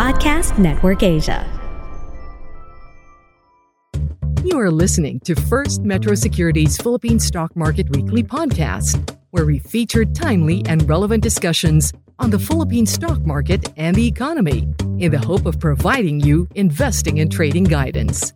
Podcast Network Asia. You are listening to First Metro Securities Philippine Stock Market Weekly Podcast, where we feature timely and relevant discussions on the Philippine stock market and the economy in the hope of providing you investing and trading guidance.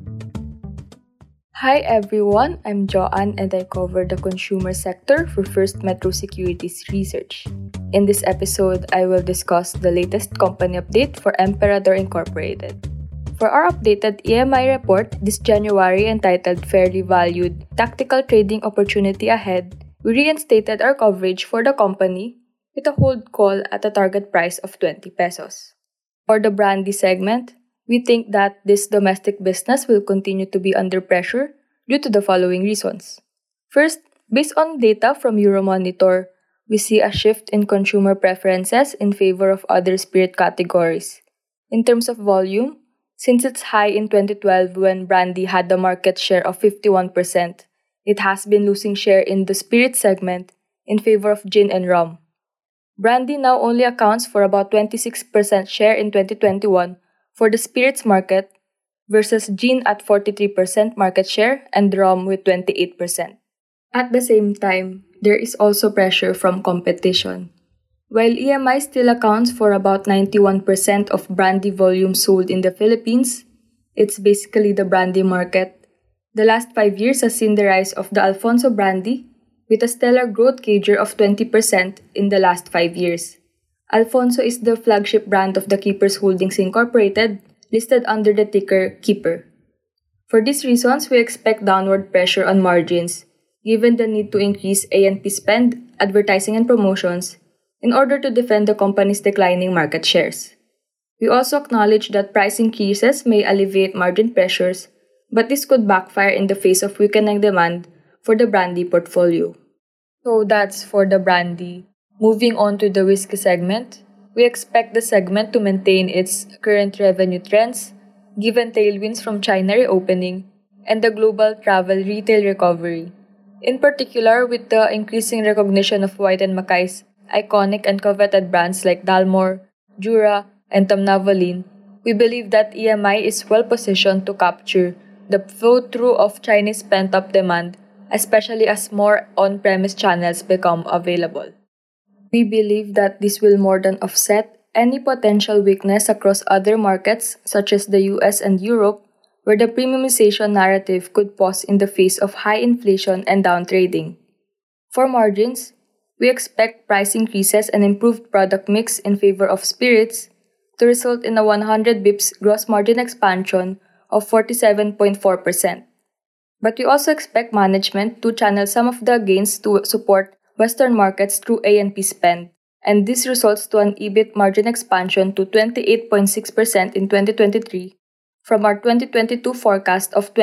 Hi everyone, I'm Joanne and I cover the consumer sector for First Metro Securities Research. In this episode, I will discuss the latest company update for Emperador Incorporated. For our updated EMI report this January entitled Fairly Valued Tactical Trading Opportunity Ahead, we reinstated our coverage for the company with a hold call at a target price of 20 pesos. For the brandy segment, we think that this domestic business will continue to be under pressure due to the following reasons. First, based on data from Euromonitor, we see a shift in consumer preferences in favor of other spirit categories. In terms of volume, since its high in 2012 when brandy had a market share of 51%, it has been losing share in the spirit segment in favor of gin and rum. Brandy now only accounts for about 26% share in 2021 for the spirits market versus gin at 43% market share and rum with 28%. At the same time, there is also pressure from competition. While EMI still accounts for about 91% of brandy volume sold in the Philippines, it's basically the brandy market. The last 5 years has seen the rise of the Alfonso brandy with a stellar growth CAGR of 20% in the last 5 years. Alfonso is the flagship brand of the Keepers Holdings Incorporated, listed under the ticker Keeper. For these reasons, we expect downward pressure on margins, given the need to increase A&P spend, advertising and promotions, in order to defend the company's declining market shares. We also acknowledge that price increases may alleviate margin pressures, but this could backfire in the face of weakening demand for the brandy portfolio. So that's for the brandy. Moving on to the whiskey segment, we expect the segment to maintain its current revenue trends, given tailwinds from China reopening and the global travel retail recovery. In particular, with the increasing recognition of White & Mackay's iconic and coveted brands like Dalmore, Jura, and Tamnavaline, we believe that EMI is well positioned to capture the flow-through of Chinese pent-up demand, especially as more on-premise channels become available. We believe that this will more than offset any potential weakness across other markets such as the US and Europe, where the premiumization narrative could pause in the face of high inflation and downtrading. For margins, we expect price increases and improved product mix in favor of spirits to result in a 100 bps gross margin expansion of 47.4%. But we also expect management to channel some of the gains to support Western markets through A&P spend, and this results to an EBIT margin expansion to 28.6% in 2023 from our 2022 forecast of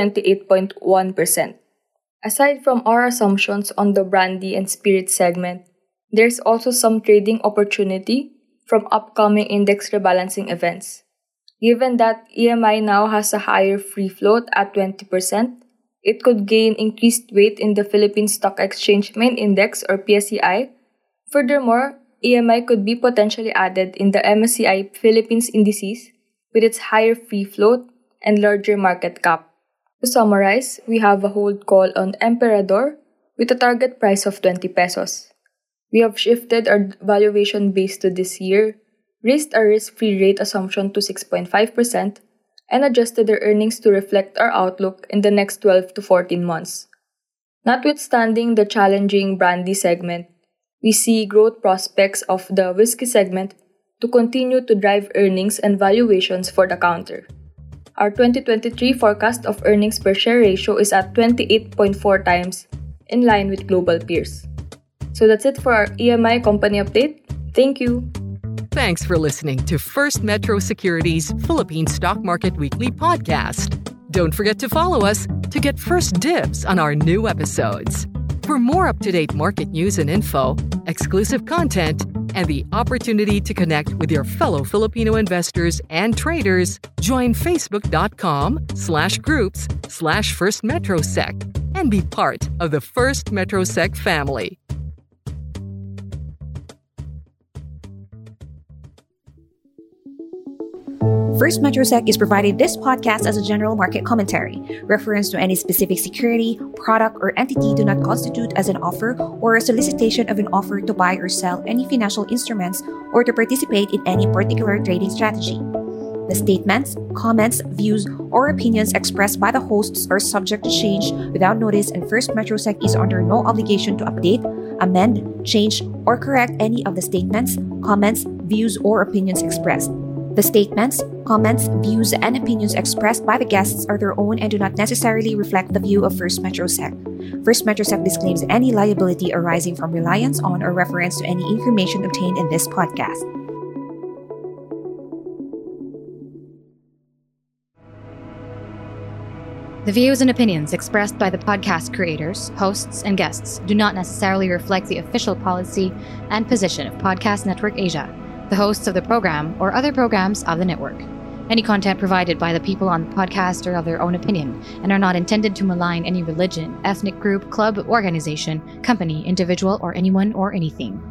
28.1%. Aside from our assumptions on the brandy and spirit segment, there's also some trading opportunity from upcoming index rebalancing events. Given that EMI now has a higher free float at 20%, it could gain increased weight in the Philippine Stock Exchange Main Index or PSCI. Furthermore, EMI could be potentially added in the MSCI Philippines indices with its higher free float and larger market cap. To summarize, we have a hold call on Emperador with a target price of 20 pesos. We have shifted our valuation base to this year, raised our risk-free rate assumption to 6.5%, and adjusted their earnings to reflect our outlook in the next 12 to 14 months. Notwithstanding the challenging brandy segment, we see growth prospects of the whiskey segment to continue to drive earnings and valuations for the counter. Our 2023 forecast of earnings per share ratio is at 28.4 times, in line with global peers. So that's it for our EMI company update. Thank you. Thanks for listening to First Metro Securities Philippine Stock Market Weekly Podcast. Don't forget to follow us to get first dibs on our new episodes. For more up-to-date market news and info, exclusive content, and the opportunity to connect with your fellow Filipino investors and traders, join facebook.com/groups/FirstMetroSec and be part of the First MetroSec family. First Metrosec is providing this podcast as a general market commentary. Reference to any specific security, product, or entity do not constitute as an offer or a solicitation of an offer to buy or sell any financial instruments or to participate in any particular trading strategy. The statements, comments, views, or opinions expressed by the hosts are subject to change without notice, and First Metrosec is under no obligation to update, amend, change, or correct any of the statements, comments, views, or opinions expressed. The statements, comments, views, and opinions expressed by the guests are their own and do not necessarily reflect the view of First Metrosec. First Metrosec disclaims any liability arising from reliance on or reference to any information obtained in this podcast. The views and opinions expressed by the podcast creators, hosts, and guests do not necessarily reflect the official policy and position of Podcast Network Asia, the hosts of the program, or other programs of the network. Any content provided by the people on the podcast are of their own opinion and are not intended to malign any religion, ethnic group, club, organization, company, individual, or anyone or anything.